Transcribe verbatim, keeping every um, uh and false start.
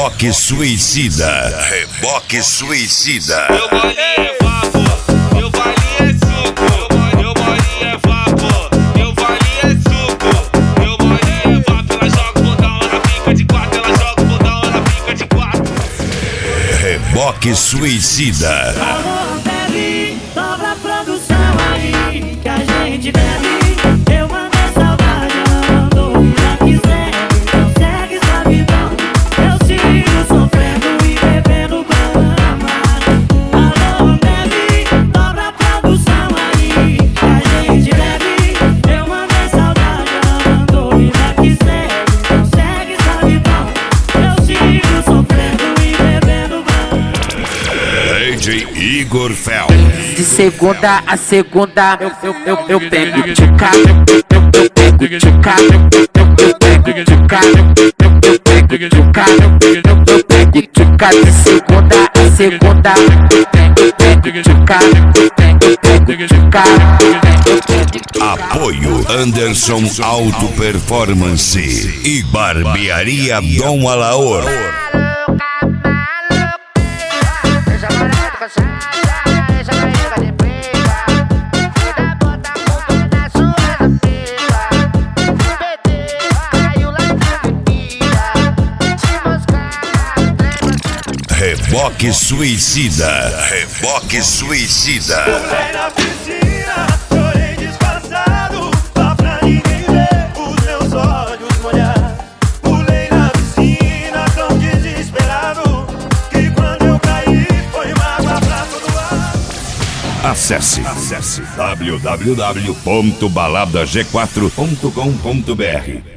Reboque suicida. Reboque suicida. Meu bolinho é vapo, meu bolinho é suco. Meu bolinho é vapo, meu bolinho é suco. Meu bolinho é vapo, ela joga o bundão, ela fica de quatro. Ela joga o bundão, ela fica de quatro. Reboque suicida. Alô, bebe, dobra a produção aí, que a gente bebe. Eu mando a saudade, ela mandou e já quiser. Então segue sua vida, eu sigo sofrendo e bebendo Brahma. Alô, bebe, dobra a produção aí, que a gente bebe. Eu mando a saudade, ela mandou e já quiser. Então segue sua vida, eu sigo sofrendo e bebendo Brahma. D J Igor Fel. De segunda a segunda eu, eu, eu, eu pego tchuca, eu, eu, eu pego tchuca, eu, eu, eu pego tchuca, eu, eu pego tchuca, eu, eu, eu pego tchuca. De segunda a segunda eu pego, pego tchuca, eu pego, pego tchuca. Apoio Anderson Auto Performance e Barbearia Dom Alaor. Reboque suicida. Reboque suicida. Pulei na piscina, chorei disfarçado, só pra ninguém ver os meus olhos molhados. Pulei na piscina tão desesperado, que quando eu caí foi mágoa pra todo lado. Acesse, acesse w w w ponto balada g quatro ponto com ponto b r.